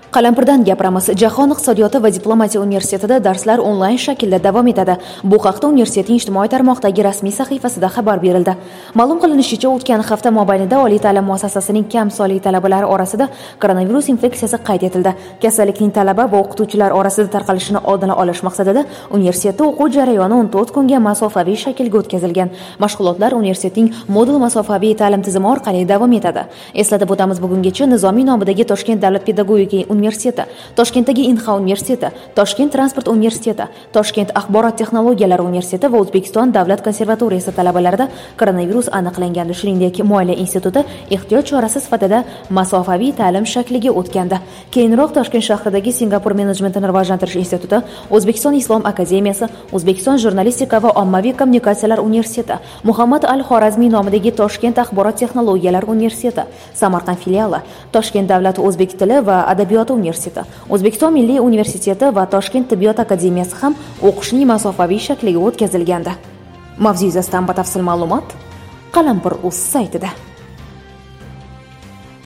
Qalampirdan gapiramiz. Jahon iqtisodiyoti va diplomatiya universitetida darslar onlayn shaklda davom etadi. Bu haqda universitetning ijtimoiy tarmoqdagi rasmiy sahifasida xabar berildi. Ma'lum qilinishicha, o'tgan hafta mobaynida oliy ta'lim muassasasining kam sonli talabalari orasida koronavirus infeksiyasi qayd etildi. Kasallikning talaba va o'qituvchilar orasida tarqalishini oldini olish maqsadida universitetda o'quv jarayoni 14 kunga masofaviy shaklga o'tkazilgan. Mashg'ulotlar universitetning modul masofaviy ta'lim tizimi orqali davom etadi. Eslatib o'tamiz, bugungacha Nizomiy nomidagi Toshkent davlat pedagogika universiteti, Toshkentdagi Inha universiteti, Toshkent transport universiteti, Toshkent axborot texnologiyalari universiteti va O'zbekiston davlat konservatoriyasi talabalarida koronavirus aniqlangandi. Shuningdek, Moliya instituti ehtiyot chorasi sifatida masofaviy ta'lim shakliga o'tgandi. Keyinroq Toshkent shahridagi Singapur menejmentini rivojlantirish instituti, O'zbekiston islom akademiyasi, O'zbekiston jurnalistika va ommaviy kommunikatsiyalar universiteti, Muhammad al-Xorazmiy nomidagi Toshkent axborot texnologiyalari universiteti, Samarqand filiali, Toshkent davlat o'zbek tili va adabiyoti universiteti, O'zbekiston milliy universiteti va Toshkent tibbiyot akademiyasi ham o'qishning masofaviy shakliga o'tkazilgandi. Mavzu yuzasidan batafsil ma'lumot Qalampir.uz saytida.